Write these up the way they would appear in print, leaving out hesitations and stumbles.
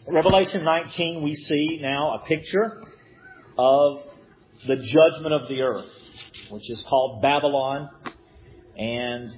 Revelation 19, we see now a picture of the judgment of the earth, which is called Babylon. And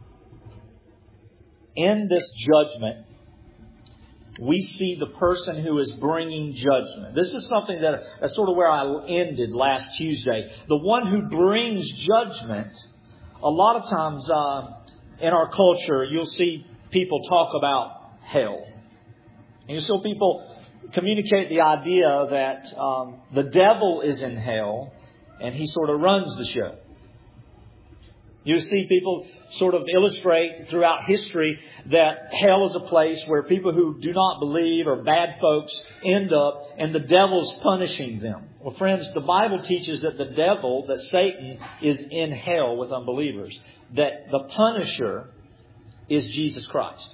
in this judgment, we see the person who is bringing judgment. This is something that's sort of where I ended last Tuesday. The one who brings judgment, a lot of times in our culture, you'll see people talk about hell. And you see people communicate the idea that the devil is in hell and he sort of runs the show. You see people sort of illustrate throughout history that hell is a place where people who do not believe or bad folks end up and the devil's punishing them. Well, friends, the Bible teaches that the devil, that Satan, is in hell with unbelievers. That the punisher is Jesus Christ.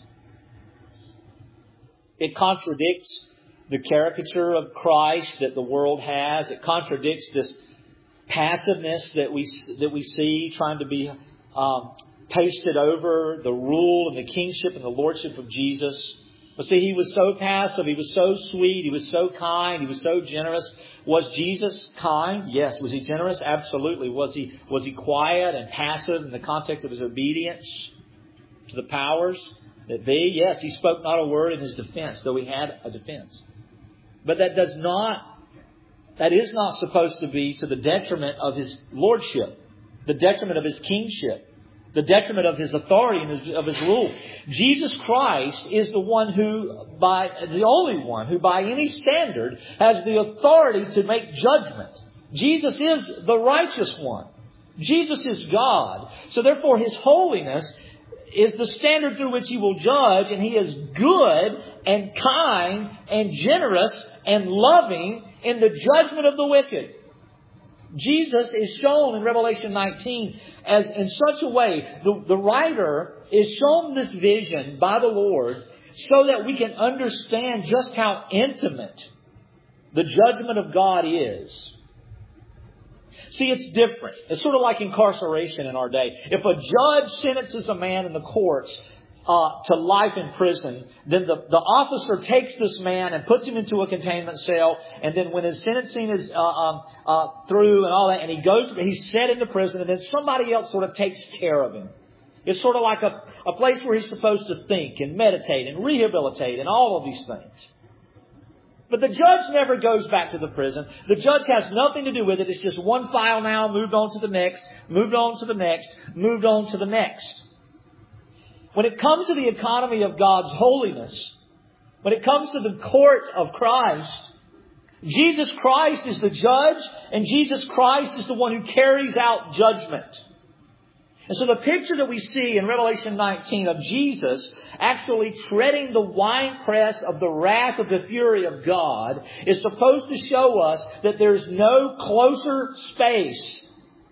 It contradicts the caricature of Christ that the world has. It contradicts this passiveness that we see trying to be pasted over the rule and the kingship and the lordship of Jesus. But see, He was so passive. He was so sweet. He was so kind. He was so generous. Was Jesus kind? Yes. Was He generous? Absolutely. Was He quiet and passive in the context of His obedience to the powers that be? Yes. He spoke not a word in His defense, though He had a defense. But that is not supposed to be to the detriment of His lordship, the detriment of His kingship, the detriment of His authority and of His rule. Jesus Christ is the only one who by any standard has the authority to make judgment. Jesus is the righteous one. Jesus is God. So therefore His holiness is the standard through which He will judge, and He is good and kind and generous and loving in the judgment of the wicked. Jesus is shown in Revelation 19 as in such a way, the writer is shown this vision by the Lord so that we can understand just how intimate the judgment of God is. See, it's different. It's sort of like incarceration in our day. If a judge sentences a man in the courts to life in prison, then the officer takes this man and puts him into a containment cell, and then when his sentencing is through and all that, and he's set into prison, and then somebody else sort of takes care of him. It's sort of like a place where he's supposed to think and meditate and rehabilitate and all of these things. But the judge never goes back to the prison. The judge has nothing to do with it. It's just one file now, moved on to the next, moved on to the next, moved on to the next. When it comes to the economy of God's holiness, when it comes to the court of Christ, Jesus Christ is the judge, and Jesus Christ is the one who carries out judgment. And so the picture that we see in Revelation 19 of Jesus actually treading the winepress of the wrath of the fury of God is supposed to show us that there's no closer space.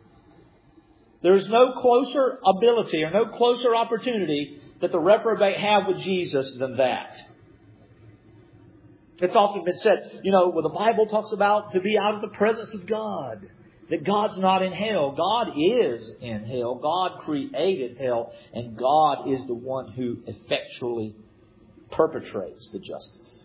There's no closer ability or no closer opportunity that the reprobate have with Jesus than that. It's often been said, when the Bible talks about to be out of the presence of God, that God's not in hell. God is in hell. God created hell. And God is the one who effectually perpetrates the justice.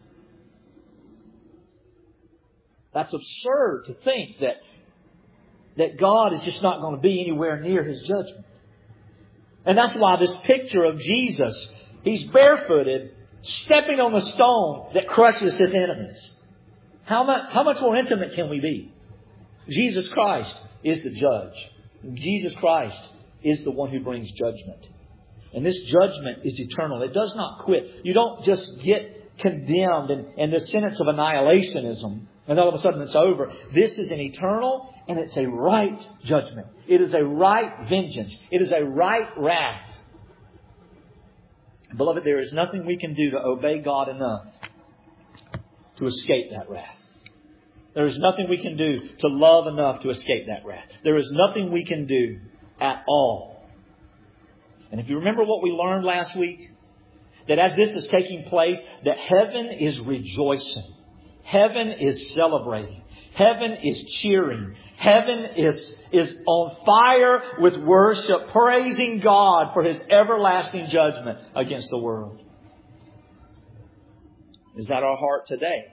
That's absurd to think that God is just not going to be anywhere near His judgment. And that's why this picture of Jesus, He's barefooted, stepping on the stone that crushes His enemies. How much more intimate can we be? Jesus Christ is the judge. Jesus Christ is the one who brings judgment. And this judgment is eternal. It does not quit. You don't just get condemned in the sentence of annihilationism and all of a sudden it's over. This is an eternal and it's a right judgment. It is a right vengeance. It is a right wrath. Beloved, there is nothing we can do to obey God enough to escape that wrath. There is nothing we can do to love enough to escape that wrath. There is nothing we can do at all. And if you remember what we learned last week, that as this is taking place, that heaven is rejoicing. Heaven is celebrating. Heaven is cheering. Heaven is on fire with worship, praising God for His everlasting judgment against the world. Is that our heart today?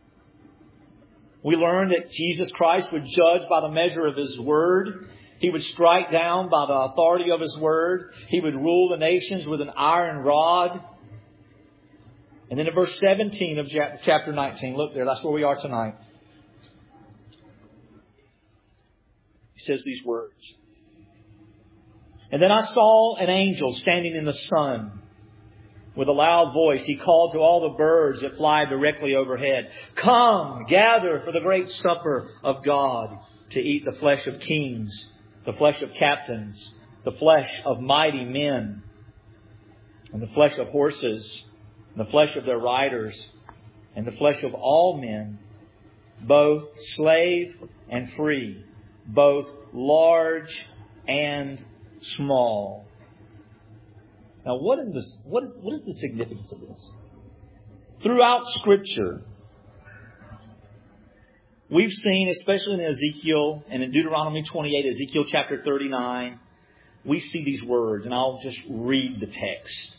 We learn that Jesus Christ would judge by the measure of His Word. He would strike down by the authority of His Word. He would rule the nations with an iron rod. And then in verse 17 of chapter 19, look there, that's where we are tonight. He says these words. And then I saw an angel standing in the sun. With a loud voice, he called to all the birds that fly directly overhead. Come, gather for the great supper of God, to eat the flesh of kings, the flesh of captains, the flesh of mighty men, and the flesh of horses, and the flesh of their riders, and the flesh of all men, both slave and free, both large and small. Now, what is the significance of this? Throughout Scripture, we've seen, especially in Ezekiel and in Deuteronomy 28, Ezekiel chapter 39, we see these words, and I'll just read the text.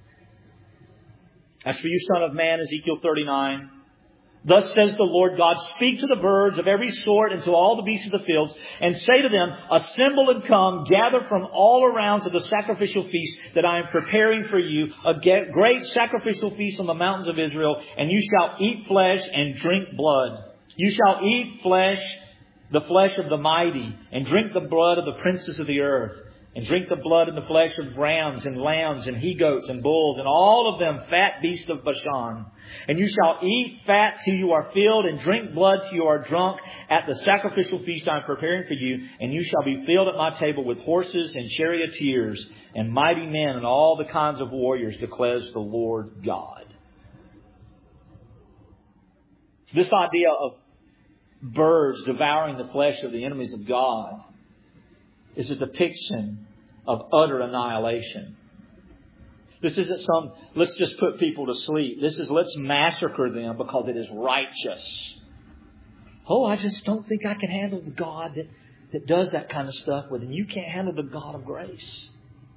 As for you, son of man, Ezekiel 39, thus says the Lord God, speak to the birds of every sort and to all the beasts of the fields, and say to them, assemble and come, gather from all around to the sacrificial feast that I am preparing for you, a great sacrificial feast on the mountains of Israel, and you shall eat flesh and drink blood. You shall eat flesh, the flesh of the mighty, and drink the blood of the princes of the earth. And drink the blood and the flesh of rams and lambs and he-goats and bulls and all of them fat beasts of Bashan. And you shall eat fat till you are filled and drink blood till you are drunk at the sacrificial feast I am preparing for you. And you shall be filled at my table with horses and charioteers and mighty men and all the kinds of warriors, declares the Lord God. This idea of birds devouring the flesh of the enemies of God is a depiction of utter annihilation. This isn't some, let's just put people to sleep. This is, let's massacre them because it is righteous. Oh, I just don't think I can handle the God that does that kind of stuff with him. You can't handle the God of grace.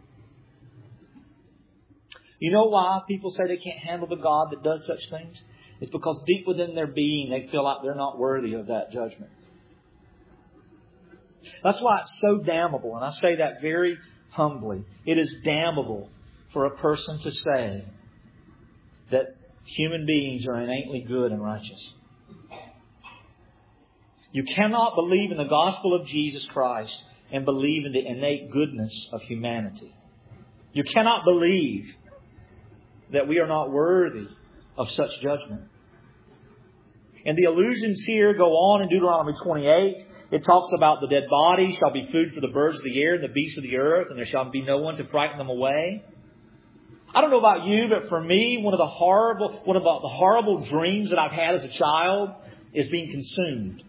You know why people say they can't handle the God that does such things? It's because deep within their being, they feel like they're not worthy of that judgment. That's why it's so damnable, and I say that very humbly. It is damnable for a person to say that human beings are innately good and righteous. You cannot believe in the gospel of Jesus Christ and believe in the innate goodness of humanity. You cannot believe that we are not worthy of such judgment. And the allusions here go on in Deuteronomy 28. It talks about the dead body shall be food for the birds of the air and the beasts of the earth, and there shall be no one to frighten them away. I don't know about you, but for me, one of the horrible dreams that I've had as a child is being consumed.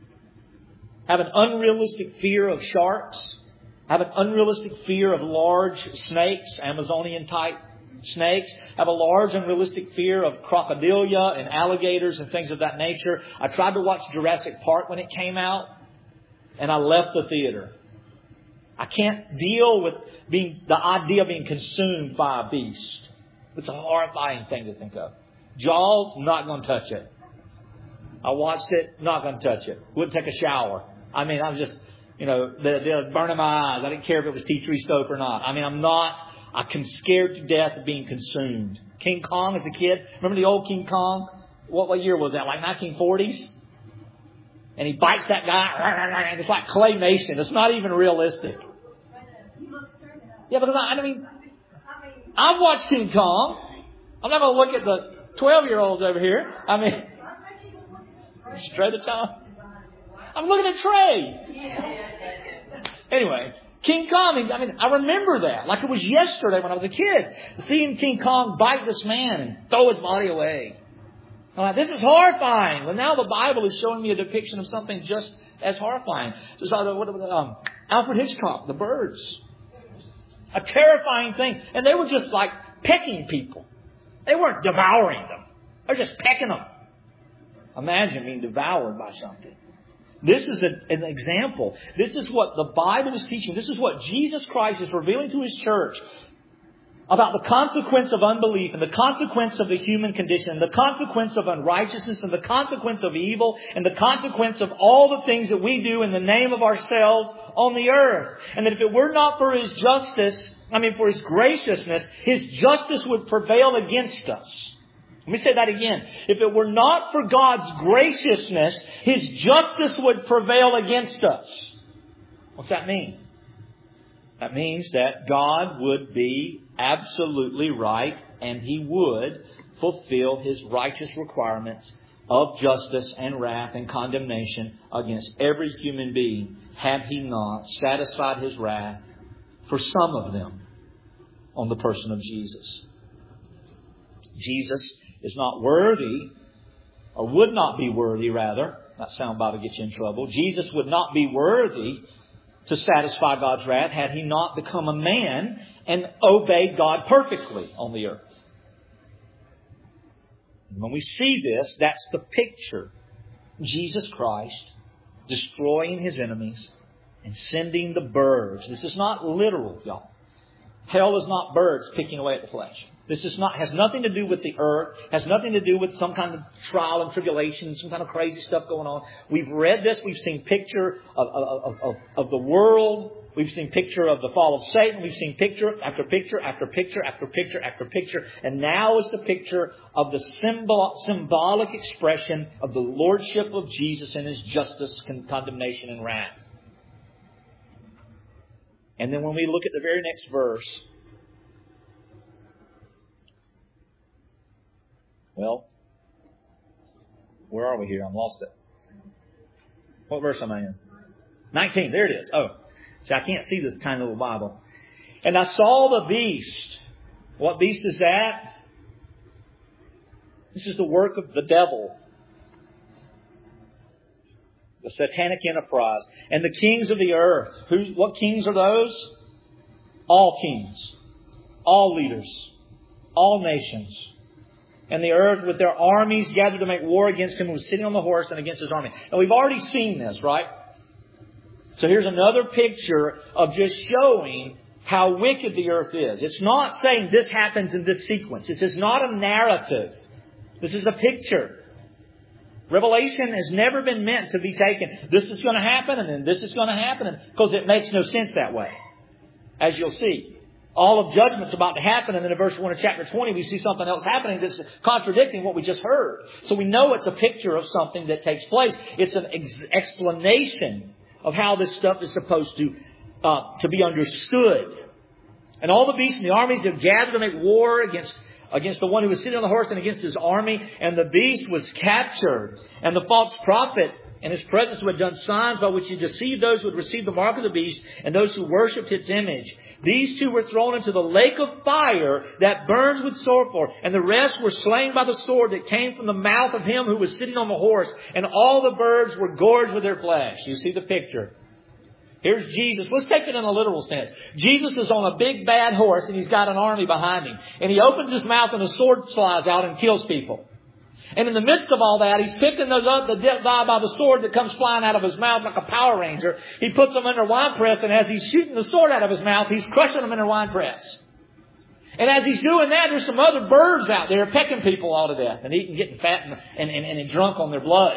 I have an unrealistic fear of sharks. I have an unrealistic fear of large snakes, Amazonian type snakes. I have a large unrealistic fear of crocodilia and alligators and things of that nature. I tried to watch Jurassic Park when it came out, and I left the theater. I can't deal with the idea of being consumed by a beast. It's a horrifying thing to think of. Jaws, not going to touch it. I watched it, not going to touch it. Wouldn't take a shower. I mean, I was just, they're burning my eyes. I didn't care if it was tea tree soap or not. I mean, I'm scared to death of being consumed. King Kong as a kid. Remember the old King Kong? What year was that? Like 1940s? And he bites that guy. It's like claymation. It's not even realistic. Yeah, because I've watched King Kong. I'm not going to look at the 12-year-olds over here. Straight to Tom. I'm looking at Trey. Anyway, King Kong, I remember that. Like it was yesterday when I was a kid. Seeing King Kong bite this man and throw his body away. I'm like, this is horrifying. Well, now the Bible is showing me a depiction of something just as horrifying. Just Alfred Hitchcock, The Birds. A terrifying thing. And they were just like pecking people. They weren't devouring them. They were just pecking them. Imagine being devoured by something. This is an example. This is what the Bible is teaching. This is what Jesus Christ is revealing to His church. about the consequence of unbelief and the consequence of the human condition, and the consequence of unrighteousness and the consequence of evil and the consequence of all the things that we do in the name of ourselves on the earth. And that if it were not for His justice, for His graciousness, His justice would prevail against us. Let me say that again. If it were not for God's graciousness, His justice would prevail against us. What's that mean? That means that God would be absolutely right, and He would fulfill His righteous requirements of justice and wrath and condemnation against every human being, had He not satisfied His wrath for some of them on the person of Jesus. Jesus is not worthy, or would not be worthy, rather. That soundbite will get you in trouble. Jesus would not be worthy to satisfy God's wrath had He not become a man and obeyed God perfectly on the earth. When we see this, that's the picture. Jesus Christ destroying His enemies and sending the birds. This is not literal, y'all. Hell is not birds picking away at the flesh. This has nothing to do with the earth, has nothing to do with some kind of trial and tribulation, some kind of crazy stuff going on. We've read this, we've seen picture of the world, we've seen picture of the fall of Satan, we've seen picture after picture after picture after picture after picture, and now is the picture of the symbolic expression of the lordship of Jesus and His justice, condemnation, and wrath. And then when we look at the very next verse, well, where are we here? I'm lost it. What verse am I in? 19. There it is. Oh, see, I can't see this tiny little Bible. And I saw the beast. What beast is that? This is the work of the devil. The satanic enterprise. And the kings of the earth. What kings are those? All kings. All leaders. All nations. And the earth with their armies gathered to make war against Him who was sitting on the horse and against His army. Now we've already seen this, right? So here's another picture of just showing how wicked the earth is. It's not saying this happens in this sequence. This is not a narrative. This is a picture. Revelation has never been meant to be taken. This is going to happen and then this is going to happen. Because it makes no sense that way. As you'll see. All of judgment's about to happen, and then in verse 1 of chapter 20 we see something else happening that's contradicting what we just heard. So we know it's a picture of something that takes place. It's an explanation of how this stuff is supposed to be understood. And all the beasts and the armies have gathered to make war against the one who was sitting on the horse and against his army. And the beast was captured. And the false prophet in his presence who had done signs by which he deceived those who had received the mark of the beast and those who worshipped its image. These two were thrown into the lake of fire that burns with sulfur. And the rest were slain by the sword that came from the mouth of him who was sitting on the horse. And all the birds were gorged with their flesh. You see the picture. Here's Jesus. Let's take it in a literal sense. Jesus is on a big bad horse and He's got an army behind Him. And He opens His mouth and a sword slides out and kills people. And in the midst of all that, He's picking those up that die by the sword that comes flying out of His mouth like a Power Ranger. He puts them in their wine press, and as He's shooting the sword out of His mouth, He's crushing them in their wine press. And as He's doing that, there's some other birds out there pecking people all to death and eating, getting fat and drunk on their blood.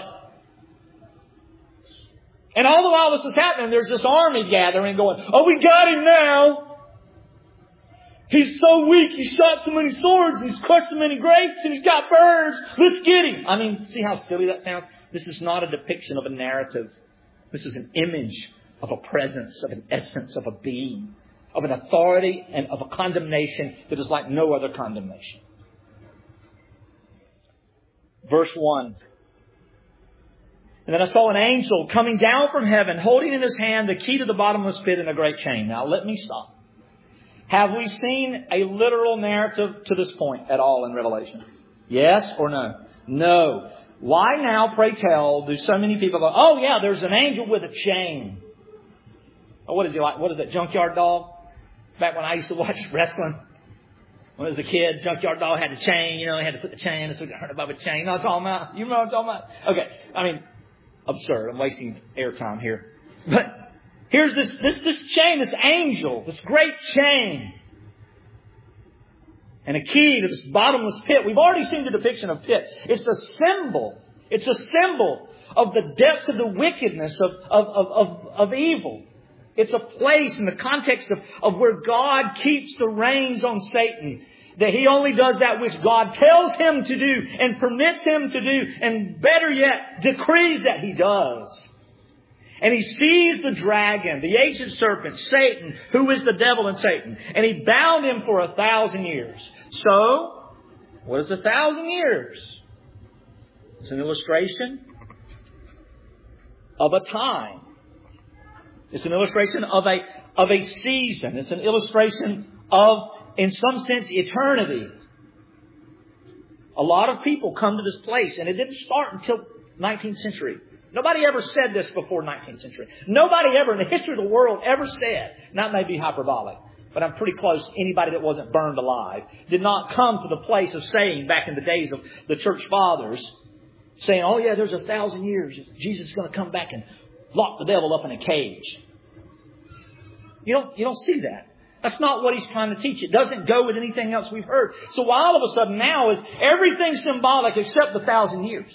And all the while this is happening, there's this army gathering going, oh, we got him now. He's so weak, he shot so many swords, and he's crushed so many grapes, and he's got birds. Let's get him. I mean, see how silly that sounds? This is not a depiction of a narrative. This is an image of a presence, of an essence, of a being, of an authority, and of a condemnation that is like no other condemnation. Verse 1. And then I saw an angel coming down from heaven, holding in his hand the key to the bottomless pit and a great chain. Now let me stop. Have we seen a literal narrative to this point at all in Revelation? Yes or no? No. Why now, pray tell, do so many people go, oh yeah, there's an angel with a chain. Oh, what is he like? What is that, Junkyard Dog? Back when I used to watch wrestling. When I was a kid, Junkyard Dog had a chain, they had to put the chain, and so you got hurt above a chain. You know what I'm talking about? You know what I'm talking about? Okay. I mean, absurd. I'm wasting airtime here. But here's this chain, this angel, this great chain. and a key to this bottomless pit. We've already seen the depiction of pit. It's a symbol. It's a symbol of the depths of the wickedness of evil. It's a place in the context of where God keeps the reins on Satan. That he only does that which God tells him to do and permits him to do. And better yet, decrees that he does. And he sees the dragon, the ancient serpent, Satan, who is the devil and Satan. And he bound him for 1,000 years. So, what is 1,000 years? It's an illustration of a time. It's an illustration of a season. It's an illustration of, in some sense, eternity. A lot of people come to this place, and it didn't start until 19th century. Nobody ever said this before 19th century. Nobody ever in the history of the world ever said, that may be hyperbolic, but I'm pretty close, anybody that wasn't burned alive did not come to the place of saying, back in the days of the church fathers, saying, oh yeah, there's 1,000 years. Jesus is going to come back and lock the devil up in a cage. You don't see that. That's not what he's trying to teach. It doesn't go with anything else we've heard. So why all of a sudden now is everything symbolic except the 1,000 years?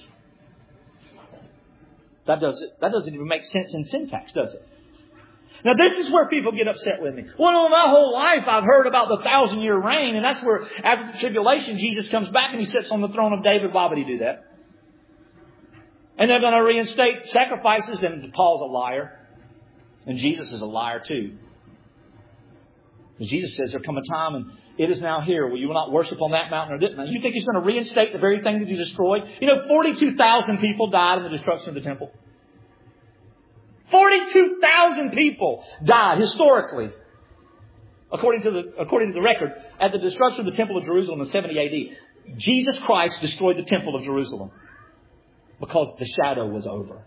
That doesn't even make sense in syntax, does it? Now this is where people get upset with me. Well, my whole life I've heard about the 1,000-year reign, and that's where after the tribulation Jesus comes back and he sits on the throne of David. Why would he do that? And they're going to reinstate sacrifices, and Paul's a liar. And Jesus is a liar too. Jesus says, there come a time and it is now here where you will not worship on that mountain or this mountain. You think he's going to reinstate the very thing that you destroyed? 42,000 people died in the destruction of the temple. 42,000 people died historically, according to the record, at the destruction of the temple of Jerusalem in 70 AD. Jesus Christ destroyed the temple of Jerusalem because the shadow was over.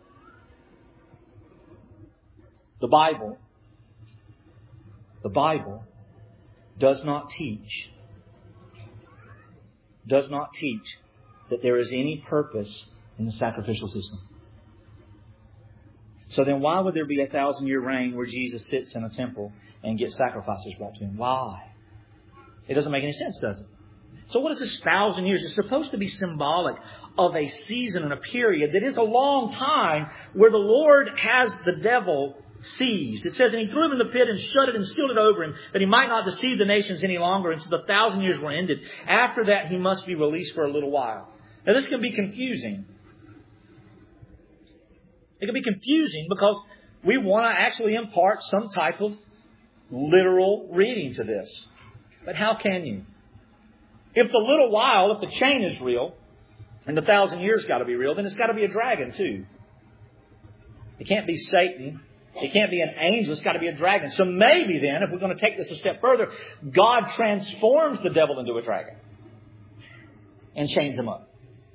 The Bible does not teach that there is any purpose in the sacrificial system. So then why would there be 1,000-year reign where Jesus sits in a temple and gets sacrifices brought to him? Why? It doesn't make any sense, does it? So what is this 1,000 years? It's supposed to be symbolic of a season and a period that is a long time where the Lord has the devil seized. It says, and he threw him in the pit and shut it and sealed it over him, that he might not deceive the nations any longer until the 1,000 years were ended. After that, he must be released for a little while. Now, this can be confusing. It can be confusing because we want to actually impart some type of literal reading to this. But how can you? If the little while, if the chain is real, and the 1,000 years got to be real, then it's got to be a dragon too. It can't be Satan. It can't be an angel. It's got to be a dragon. So maybe then, if we're going to take this a step further, God transforms the devil into a dragon and chains him up.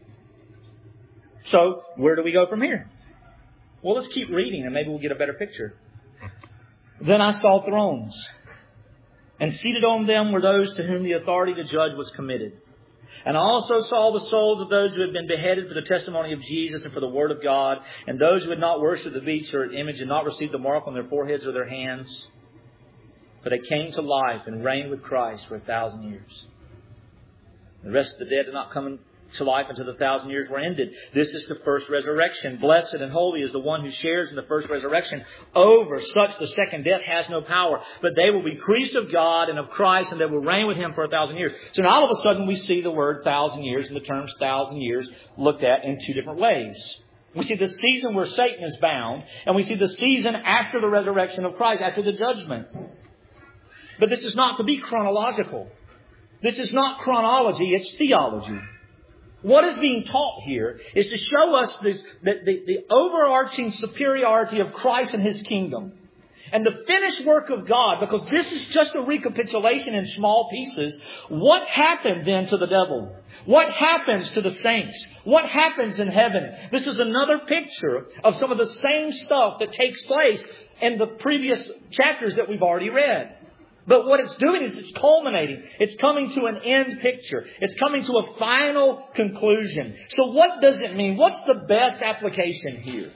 So where do we go from here? Well, let's keep reading and maybe we'll get a better picture. Then I saw thrones, and seated on them were those to whom the authority to judge was committed. And I also saw the souls of those who had been beheaded for the testimony of Jesus and for the word of God, and those who had not worshipped the beast or its image and not received the mark on their foreheads or their hands. But they came to life and reigned with Christ for 1,000 years. The rest of the dead did not come to life until the 1,000 years were ended. This is the first resurrection. Blessed and holy is the one who shares in the first resurrection. Over such the second death has no power. But they will be priests of God and of Christ, and they will reign with him for 1,000 years. So now all of a sudden we see the word 1,000 years and the terms 1,000 years looked at in two different ways. We see the season where Satan is bound, and we see the season after the resurrection of Christ, after the judgment. But this is not to be chronological. This is not chronology, it's theology. What is being taught here is to show us the overarching superiority of Christ and his kingdom. And the finished work of God, because this is just a recapitulation in small pieces. What happened then to the devil? What happens to the saints? What happens in heaven? This is another picture of some of the same stuff that takes place in the previous chapters that we've already read. But what it's doing is it's culminating. It's coming to an end picture. It's coming to a final conclusion. So what does it mean? What's the best application here?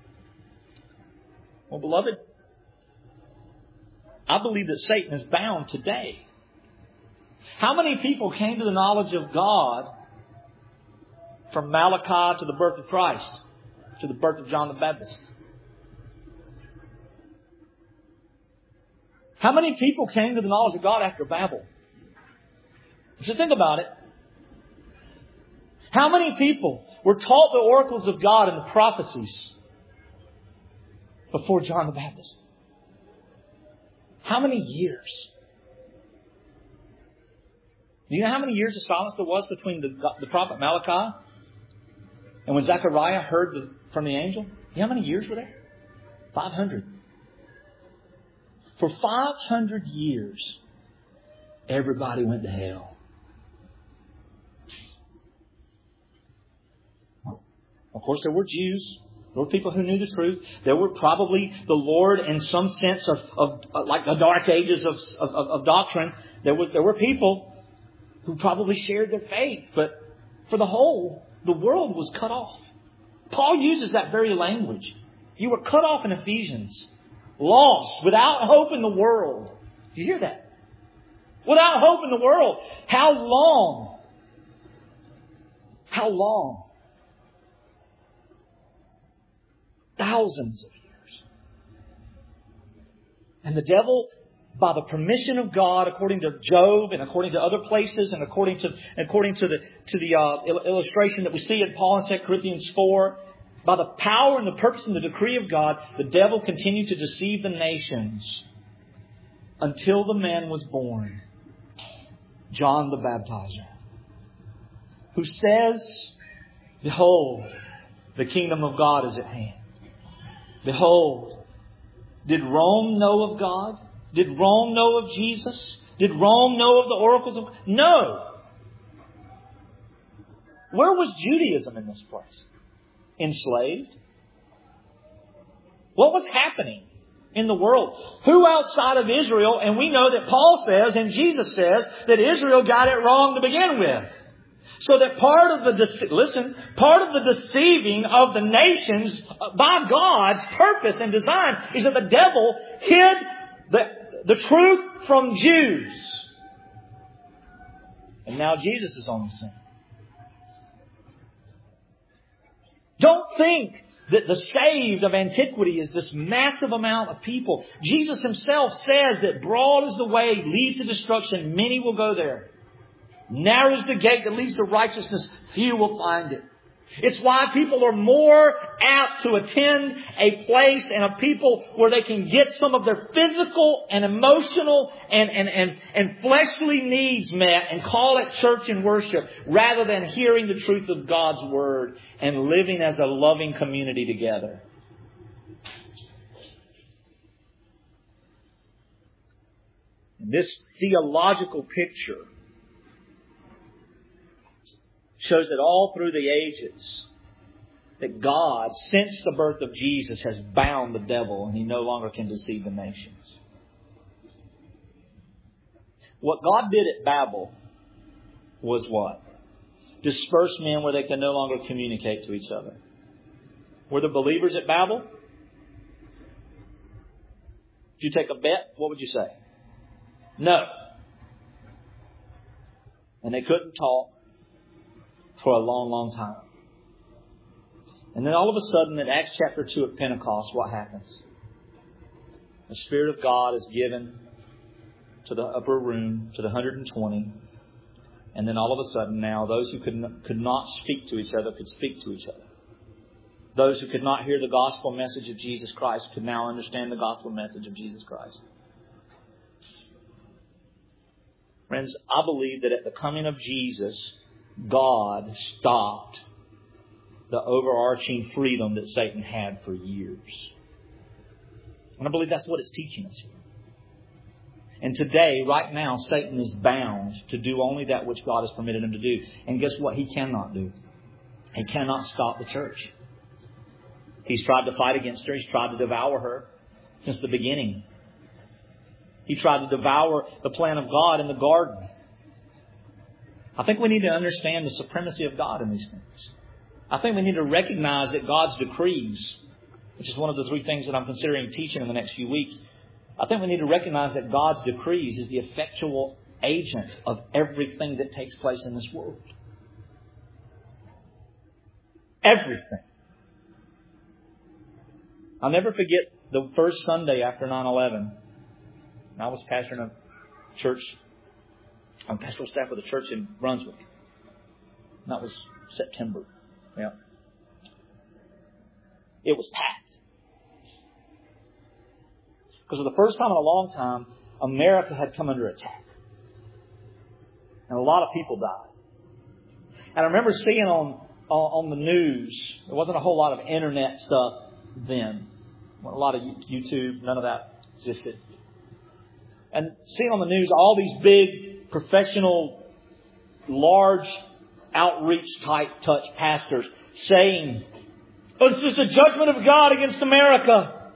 Well, beloved, I believe that Satan is bound today. How many people came to the knowledge of God from Malachi to the birth of Christ, to the birth of John the Baptist? How many people came to the knowledge of God after Babel? Just think about it. How many people were taught the oracles of God and the prophecies before John the Baptist? How many years? Do you know how many years of silence there was between the prophet Malachi and when Zechariah heard from the angel? You know how many years were there? 500. For 500 years, everybody went to hell. Of course, there were Jews. There were people who knew the truth. There were probably the Lord in some sense of like the dark ages of doctrine. There were people who probably shared their faith. But for the whole, the world was cut off. Paul uses that very language. You were cut off in Ephesians. Lost, without hope in the world. Do you hear that? Without hope in the world. How long? How long? Thousands of years. And the devil, by the permission of God, according to Job and according to other places and according to the illustration that we see in Paul in 2 Corinthians 4, by the power and the purpose and the decree of God, the devil continued to deceive the nations until the man was born, John the Baptizer, who says, "Behold, the kingdom of God is at hand." Behold, did Rome know of God? Did Rome know of Jesus? Did Rome know of the oracles of God? No. Where was Judaism in this place? Enslaved? What was happening in the world? Who outside of Israel? And we know that Paul says and Jesus says that Israel got it wrong to begin with. So that part of the deceiving of the nations by God's purpose and design is that the devil hid the truth from Jews. And now Jesus is on the scene. Don't think that the saved of antiquity is this massive amount of people. Jesus Himself says that broad is the way, leads to destruction. Many will go there. Narrow is the gate that leads to righteousness. Few will find it. It's why people are more apt to attend a place and a people where they can get some of their physical and emotional and fleshly needs met and call it church and worship rather than hearing the truth of God's Word and living as a loving community together. This theological picture shows that all through the ages that God, since the birth of Jesus, has bound the devil and he no longer can deceive the nations. What God did at Babel was what? Disperse men where they can no longer communicate to each other. Were the believers at Babel? If you take a bet, what would you say? No. And they couldn't talk for a long, long time. And then all of a sudden in Acts chapter 2 at Pentecost, what happens? The Spirit of God is given to the upper room, to the 120. And then all of a sudden now those who could not speak to each other could speak to each other. Those who could not hear the gospel message of Jesus Christ could now understand the gospel message of Jesus Christ. Friends, I believe that at the coming of Jesus, God stopped the overarching freedom that Satan had for years. And I believe that's what it's teaching us here. And today, right now, Satan is bound to do only that which God has permitted him to do. And guess what? He cannot do. He cannot stop the church. He's tried to fight against her. He's tried to devour her since the beginning. He tried to devour the plan of God in the garden. I think we need to understand the supremacy of God in these things. I think we need to recognize that God's decrees, which is one of the 3 things that I'm considering teaching in the next few weeks. I think we need to recognize that God's decrees is the effectual agent of everything that takes place in this world. Everything. I'll never forget the first Sunday after 9/11. I was pastoring a church. I'm pastoral staff with a church in Brunswick. And that was September. Yeah. It was packed. Because for the first time in a long time, America had come under attack. And a lot of people died. And I remember seeing on the news, there wasn't a whole lot of internet stuff then. A lot of YouTube, none of that existed. And seeing on the news all these big, professional, large outreach type touch pastors saying, "Oh, this is the judgment of God against America.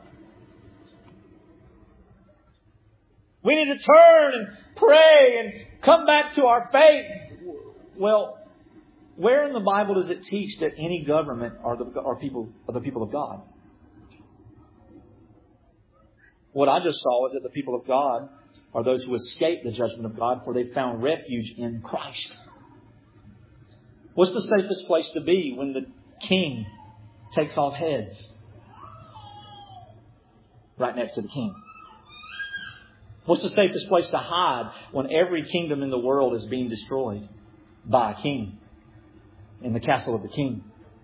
We need to turn and pray and come back to our faith." Well, where in the Bible does it teach that any government are the people of God? What I just saw is that the people of God are those who escape the judgment of God, for they found refuge in Christ. What's the safest place to be when the king takes off heads? Right next to the king. What's the safest place to hide when every kingdom in the world is being destroyed by a king? In the castle of the king.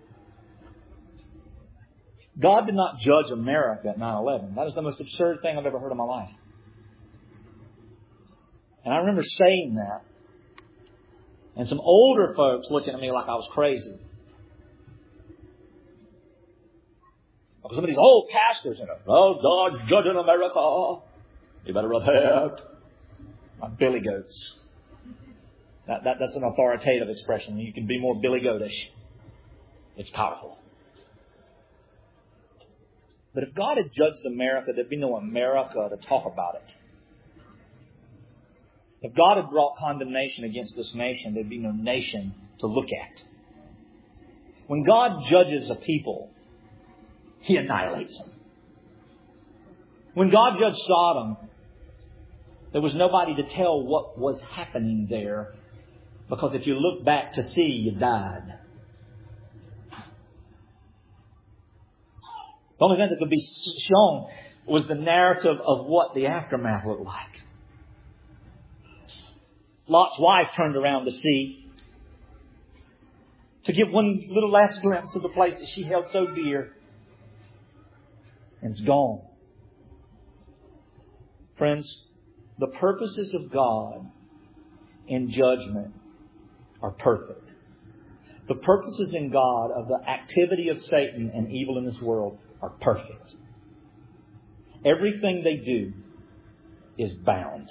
God did not judge America at 9/11. That was the most absurd thing I've ever heard in my life. And I remember saying that. And some older folks looking at me like I was crazy. Because some of these old pastors, "Oh, God's judging America. You better repent." Like Billy Goats. That's an authoritative expression. You can be more Billy Goatish. It's powerful. But if God had judged America, there'd be no America to talk about it. If God had brought condemnation against this nation, there'd be no nation to look at. When God judges a people, He annihilates them. When God judged Sodom, there was nobody to tell what was happening there, because if you look back to see, you died. The only thing that could be shown was the narrative of what the aftermath looked like. Lot's wife turned around to see, to give one little last glimpse of the place that she held so dear. And it's gone. Friends, the purposes of God in judgment are perfect. The purposes in God of the activity of Satan and evil in this world are perfect. Everything they do is bound.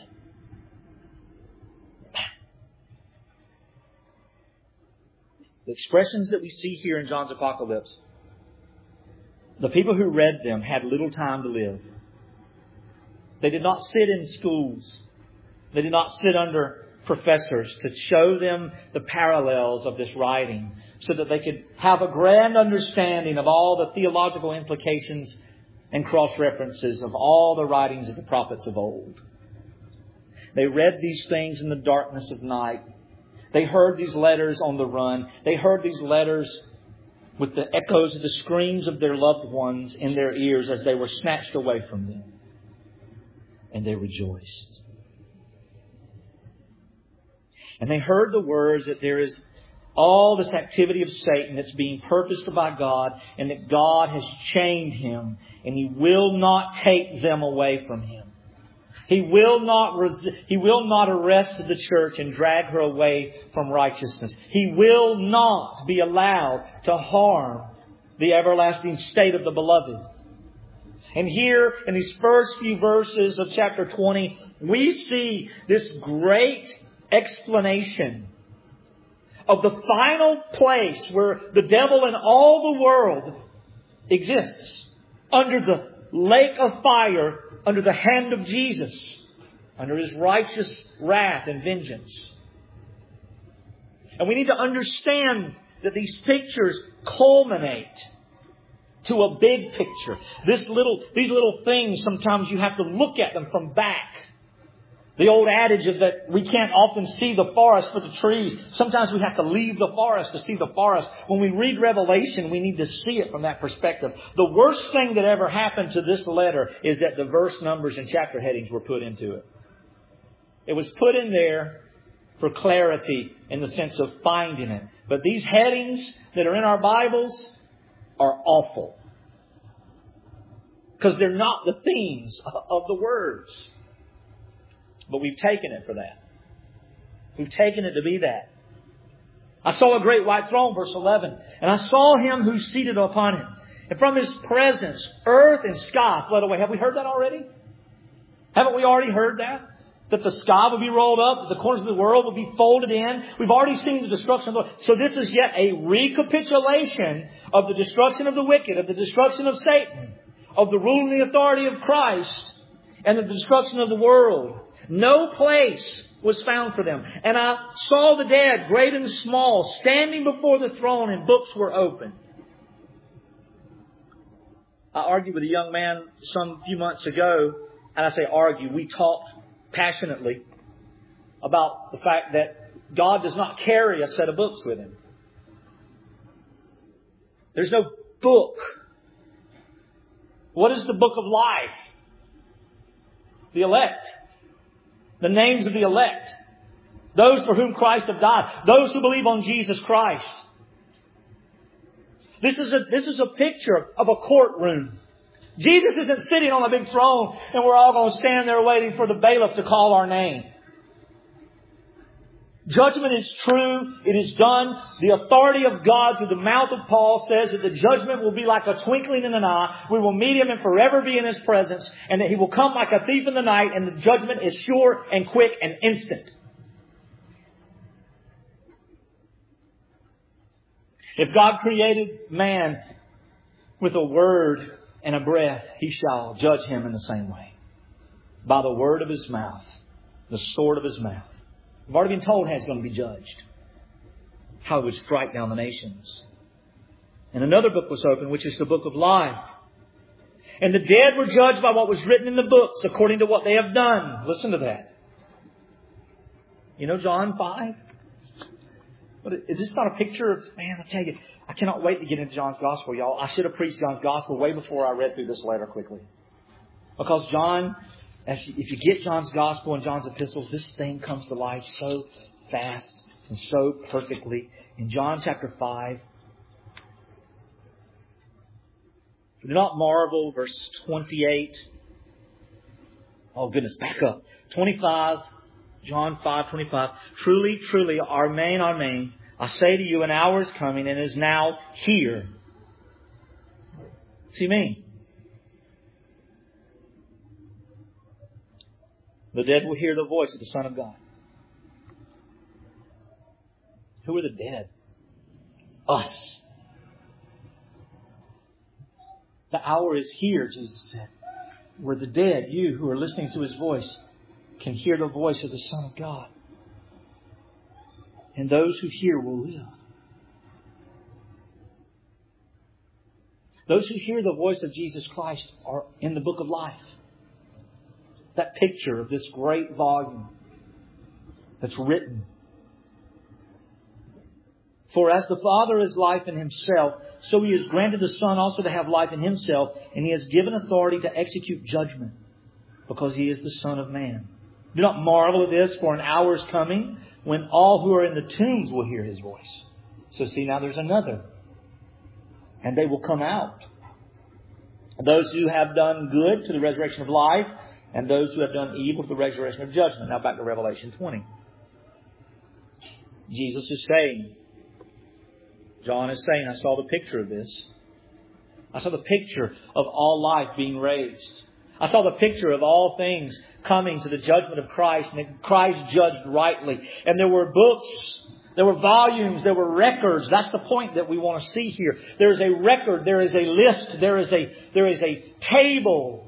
The expressions that we see here in John's Apocalypse, the people who read them had little time to live. They did not sit in schools. They did not sit under professors to show them the parallels of this writing so that they could have a grand understanding of all the theological implications and cross-references of all the writings of the prophets of old. They read these things in the darkness of night. They heard these letters on the run. They heard these letters with the echoes of the screams of their loved ones in their ears as they were snatched away from them. And they rejoiced. And they heard the words that there is all this activity of Satan that's being purposed by God, and that God has chained him, and He will not take them away from him. He will not arrest the church and drag her away from righteousness. He will not be allowed to harm the everlasting state of the beloved. And here in these first few verses of chapter 20, we see this great explanation of the final place where the devil and all the world exists, under the lake of fire, under the hand of Jesus, under His righteous wrath and vengeance. And we need to understand that these pictures culminate to a big picture. These little things, sometimes you have to look at them from back The old adage of that we can't often see the forest for the trees. Sometimes we have to leave the forest to see the forest. When we read Revelation, we need to see it from that perspective. The worst thing that ever happened to this letter is that the verse numbers and chapter headings were put into it. It was put in there for clarity in the sense of finding it. But these headings that are in our Bibles are awful. Because they're not the themes of the words. But we've taken it for that. We've taken it to be that. I saw a great white throne, verse 11. And I saw Him who's seated upon it. And from His presence, earth and sky fled away. Have we heard that already? Haven't we already heard that? That the sky will be rolled up, that the corners of the world will be folded in. We've already seen the destruction of the world. So this is yet a recapitulation of the destruction of the wicked, of the destruction of Satan, of the rule and the authority of Christ, and the destruction of the world. No place was found for them. And I saw the dead, great and small, standing before the throne, and books were opened. I argued with a young man some few months ago, and I say argue, we talked passionately about the fact that God does not carry a set of books with Him. There's no book. What is the book of life? The elect. The names of the elect. Those for whom Christ have died. Those who believe on Jesus Christ. This is a picture of a courtroom. Jesus isn't sitting on a big throne and we're all going to stand there waiting for the bailiff to call our name. Judgment is true. It is done. The authority of God through the mouth of Paul says that the judgment will be like a twinkling in an eye. We will meet Him and forever be in His presence. And that He will come like a thief in the night. And the judgment is sure and quick and instant. If God created man with a word and a breath, He shall judge him in the same way. By the word of His mouth. The sword of His mouth. We've already been told how He's going to be judged. How He would strike down the nations. And another book was opened, which is the book of life. And the dead were judged by what was written in the books, according to what they have done. Listen to that. You know John 5? Is this not a picture of... Man, I tell you, I cannot wait to get into John's Gospel, y'all. I should have preached John's Gospel way before I read through this letter quickly. Because John... If you get John's Gospel and John's epistles, this thing comes to life so fast and so perfectly. In John chapter 5, do not marvel, verse 28. Oh goodness, back up. 25, John 5:25. Truly, truly, Amen, I say to you, an hour is coming and is now here. What's He mean? The dead will hear the voice of the Son of God. Who are the dead? Us. The hour is here, Jesus said, where the dead, you who are listening to His voice, can hear the voice of the Son of God. And those who hear will live. Those who hear the voice of Jesus Christ are in the book of life. That picture of this great volume that's written. For as the Father is life in Himself, so He has granted the Son also to have life in Himself, and He has given authority to execute judgment, because He is the Son of Man. Do not marvel at this, for an hour is coming when all who are in the tombs will hear His voice. So see, now there's another. And they will come out. Those who have done good to the resurrection of life, and those who have done evil to the resurrection of judgment. Now back to Revelation 20. Jesus is saying, John is saying, I saw the picture of this. I saw the picture of all life being raised. I saw the picture of all things coming to the judgment of Christ, and that Christ judged rightly. And there were books, there were volumes, there were records. That's the point that we want to see here. There is a record, there is a list, there is a table.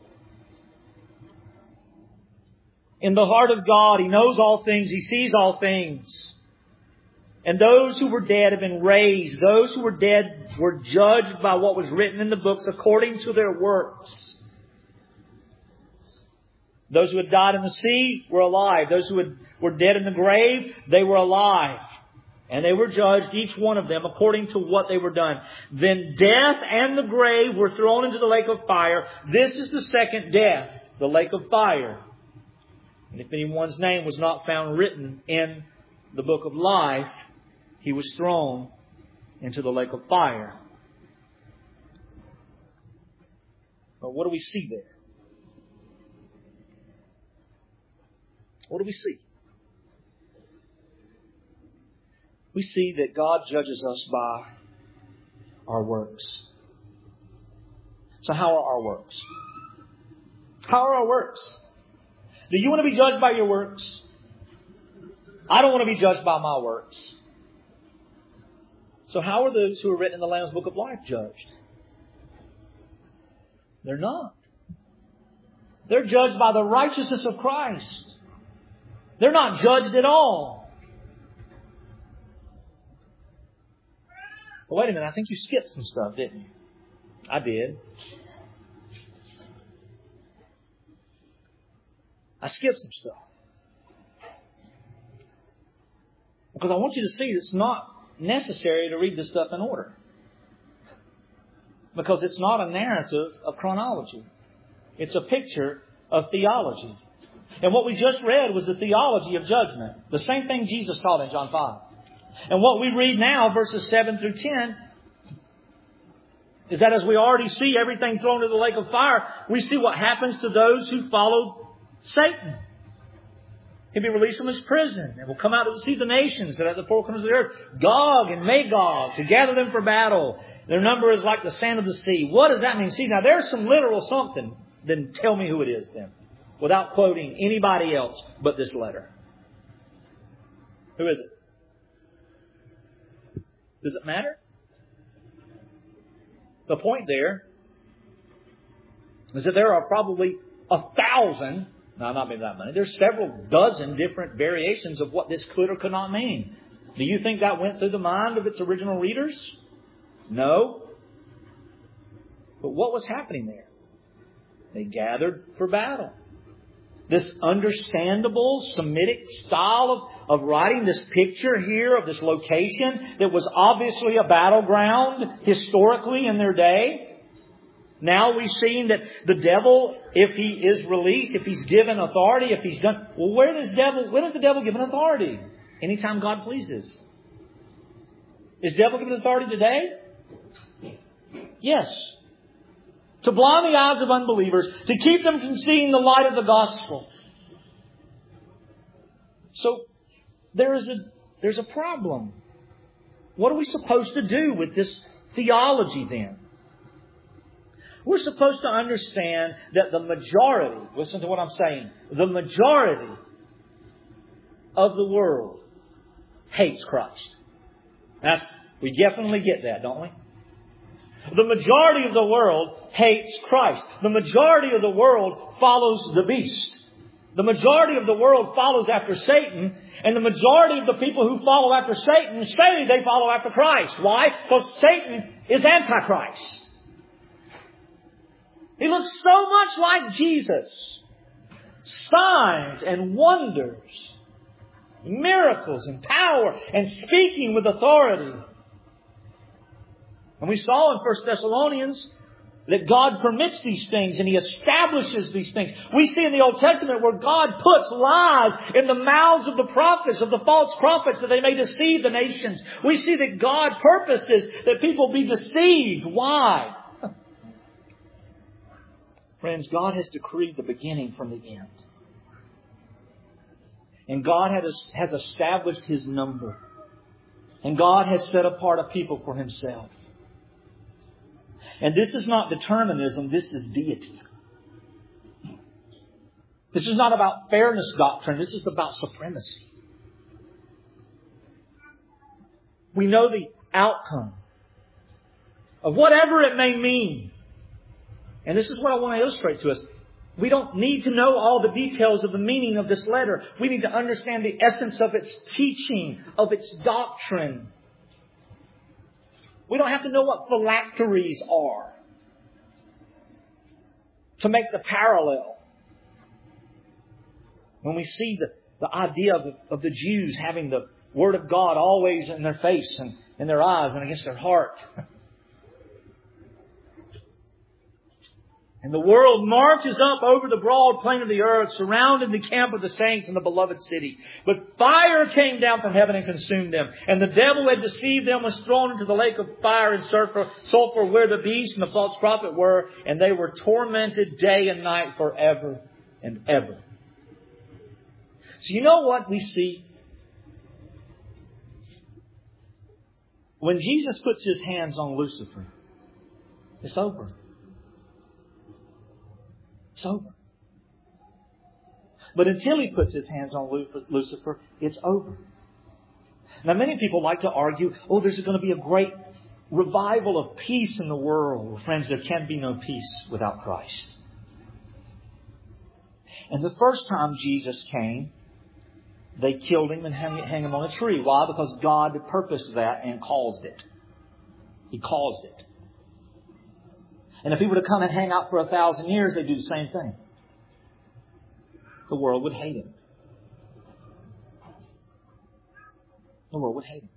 In the heart of God, He knows all things. He sees all things. And those who were dead have been raised. Those who were dead were judged by what was written in the books according to their works. Those who had died in the sea were alive. Those who were dead in the grave, they were alive. And they were judged, each one of them, according to what they were done. Then death and the grave were thrown into the lake of fire. This is the second death, the lake of fire. And if anyone's name was not found written in the book of life, he was thrown into the lake of fire. But what do we see there? What do we see? We see that God judges us by our works. So how are our works? How are our works? Do you want to be judged by your works? I don't want to be judged by my works. So how are those who are written in the Lamb's Book of Life judged? They're not. They're judged by the righteousness of Christ. They're not judged at all. Well, wait a minute. I think you skipped some stuff, didn't you? I did. I skipped some stuff. Because I want you to see it's not necessary to read this stuff in order. Because it's not a narrative of chronology. It's a picture of theology. And what we just read was the theology of judgment. The same thing Jesus taught in John 5. And what we read now, verses 7 through 10, is that as we already see everything thrown into the lake of fire, we see what happens to those who followed Satan. He'll be released from his prison and will come out to see the nations that are at the four corners of the earth, Gog and Magog, to gather them for battle. Their number is like the sand of the sea. What does that mean? See, now there's some literal something. Then tell me who it is then, without quoting anybody else but this letter. Who is it? Does it matter? The point there is that there are probably 1,000, no, not maybe that many, there's several dozen different variations of what this could or could not mean. Do you think that went through the mind of its original readers? No. But what was happening there? They gathered for battle. This understandable Semitic style of writing, this picture here of this location that was obviously a battleground historically in their day. Now we've seen that the devil, if he is released, if he's given authority, if he's done... Well, when is the devil given authority? Anytime God pleases. Is devil given authority today? Yes. To blind the eyes of unbelievers, to keep them from seeing the light of the gospel. So there's a problem. What are we supposed to do with this theology then? We're supposed to understand that the majority, listen to what I'm saying, the majority of the world hates Christ. We definitely get that, don't we? The majority of the world hates Christ. The majority of the world follows the beast. The majority of the world follows after Satan. And the majority of the people who follow after Satan say they follow after Christ. Why? Because Satan is Antichrist. He looks so much like Jesus. Signs and wonders. Miracles and power and speaking with authority. And we saw in 1 Thessalonians that God permits these things and He establishes these things. We see in the Old Testament where God puts lies in the mouths of the prophets, of the false prophets, that they may deceive the nations. We see that God purposes that people be deceived. Why? Friends, God has decreed the beginning from the end. And God has established His number. And God has set apart a people for Himself. And this is not determinism, this is deity. This is not about fairness doctrine, this is about supremacy. We know the outcome of whatever it may mean. And this is what I want to illustrate to us. We don't need to know all the details of the meaning of this letter. We need to understand the essence of its teaching, of its doctrine. We don't have to know what phylacteries are to make the parallel. When we see the idea of the Jews having the Word of God always in their face and in their eyes and against their heart. And the world marches up over the broad plain of the earth, surrounding the camp of the saints in the beloved city. But fire came down from heaven and consumed them. And the devil who had deceived them was thrown into the lake of fire and sulfur where the beast and the false prophet were. And they were tormented day and night forever and ever. So you know what we see? When Jesus puts His hands on Lucifer, it's over. It's over. But until He puts His hands on Lucifer, it's over. Now many people like to argue, there's going to be a great revival of peace in the world. Well, friends, there can be no peace without Christ. And the first time Jesus came, they killed Him and hung Him on a tree. Why? Because God purposed that and caused it. He caused it. And if He were to come and hang out for 1,000 years, they'd do the same thing. The world would hate Him. The world would hate Him.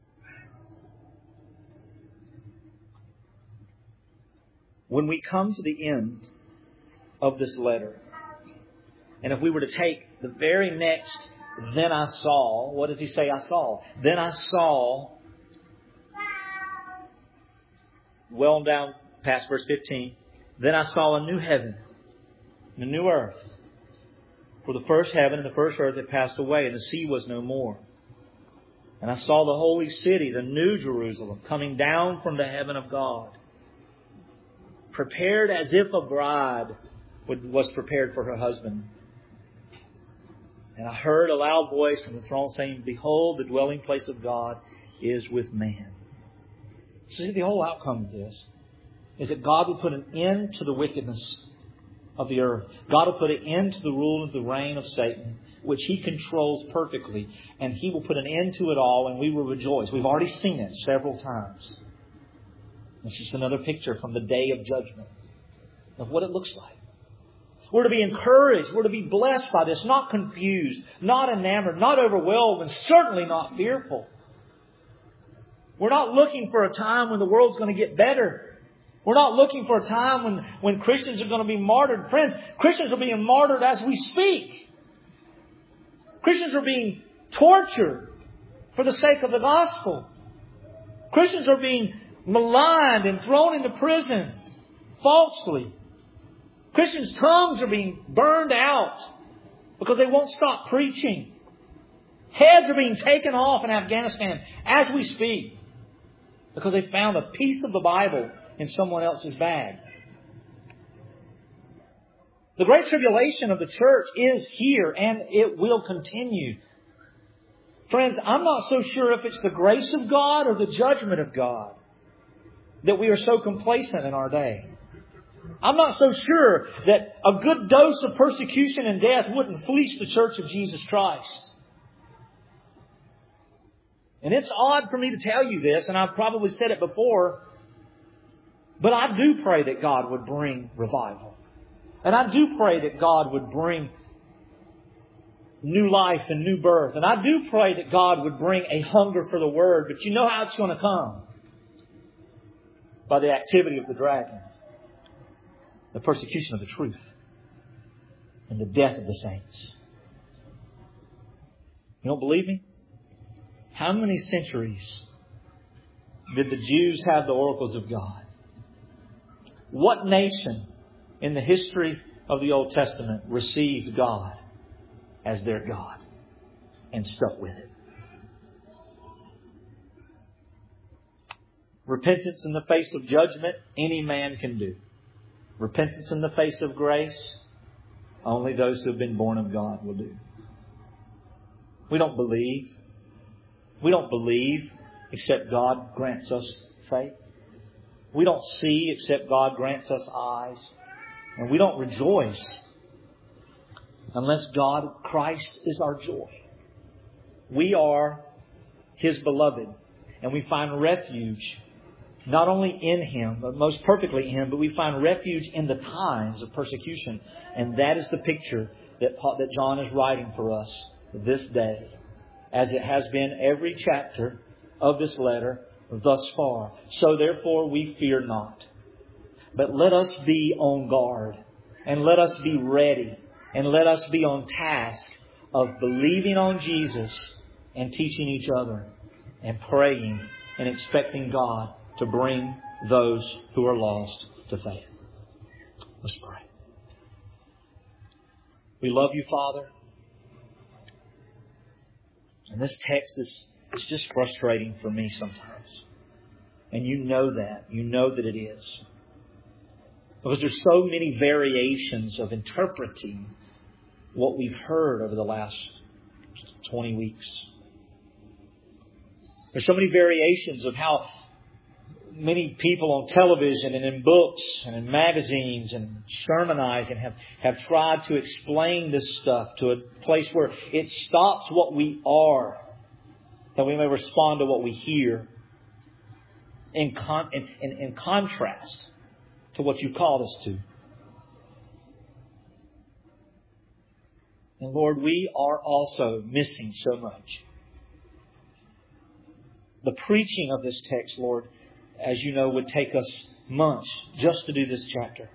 When we come to the end of this letter, and if we were to take the very next, then I saw, what does He say I saw? Then I saw, well down past verse 15, then I saw a new heaven and a new earth. For the first heaven and the first earth had passed away, and the sea was no more. And I saw the holy city, the new Jerusalem, coming down from the heaven of God, prepared as if a bride was prepared for her husband. And I heard a loud voice from the throne saying, Behold, the dwelling place of God is with man. See, the whole outcome of this is that God will put an end to the wickedness of the earth. God will put an end to the rule and the reign of Satan, which He controls perfectly. And He will put an end to it all, and we will rejoice. We've already seen it several times. It's just another picture from the day of judgment of what it looks like. We're to be encouraged. We're to be blessed by this. Not confused. Not enamored. Not overwhelmed. And certainly not fearful. We're not looking for a time when the world's going to get better. We're not looking for a time when Christians are going to be martyred. Friends, Christians are being martyred as we speak. Christians are being tortured for the sake of the gospel. Christians are being maligned and thrown into prison falsely. Christians' tongues are being burned out because they won't stop preaching. Heads are being taken off in Afghanistan as we speak because they found a piece of the Bible in someone else's bag. The great tribulation of the church is here and it will continue. Friends, I'm not so sure if it's the grace of God or the judgment of God that we are so complacent in our day. I'm not so sure that a good dose of persecution and death wouldn't fleece the church of Jesus Christ. And it's odd for me to tell you this, and I've probably said it before, but I do pray that God would bring revival. And I do pray that God would bring new life and new birth. And I do pray that God would bring a hunger for the Word. But you know how it's going to come? By the activity of the dragon. The persecution of the truth. And the death of the saints. You don't believe me? How many centuries did the Jews have the oracles of God? What nation in the history of the Old Testament received God as their God and stuck with it? Repentance in the face of judgment, any man can do. Repentance in the face of grace, only those who have been born of God will do. We don't believe. We don't believe except God grants us faith. We don't see except God grants us eyes. And we don't rejoice unless God, Christ, is our joy. We are His beloved. And we find refuge not only in Him, but most perfectly in Him, but we find refuge in the times of persecution. And that is the picture that John is writing for us this day, as it has been every chapter of this letter thus far. So therefore we fear not. But let us be on guard, and let us be ready, and let us be on task of believing on Jesus and teaching each other and praying and expecting God to bring those who are lost to faith. Let's pray. We love You, Father. And this text is just frustrating for me sometimes. And You know that. You know that it is. Because there's so many variations of interpreting what we've heard over the last 20 weeks. There's so many variations of how many people on television and in books and in magazines and sermonizing have tried to explain this stuff to a place where it stops what we are, that we may respond to what we hear in contrast to what You called us to. And Lord, we are also missing so much. The preaching of this text, Lord, as You know, would take us months just to do this chapter.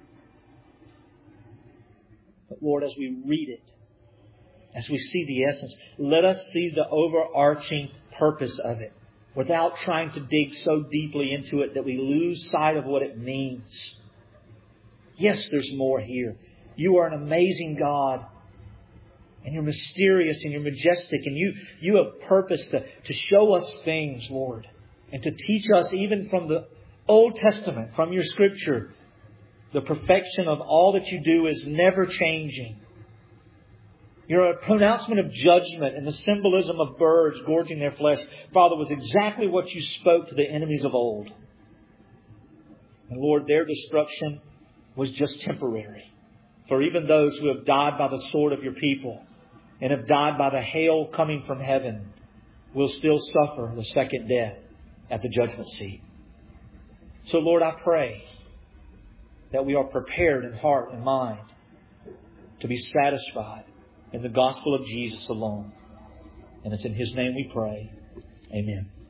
But Lord, as we read it, as we see the essence, let us see the overarching purpose of it without trying to dig so deeply into it that we lose sight of what it means. Yes, there's more here. You are an amazing God. And You're mysterious and You're majestic. And you have purpose to show us things, Lord. And to teach us even from the Old Testament, from Your Scripture, the perfection of all that You do is never changing. Your pronouncement of judgment and the symbolism of birds gorging their flesh, Father, was exactly what You spoke to the enemies of old. And Lord, their destruction was just temporary. For even those who have died by the sword of Your people and have died by the hail coming from heaven will still suffer the second death at the judgment seat. So Lord, I pray that we are prepared in heart and mind to be satisfied in the gospel of Jesus alone. And it's in His name we pray. Amen.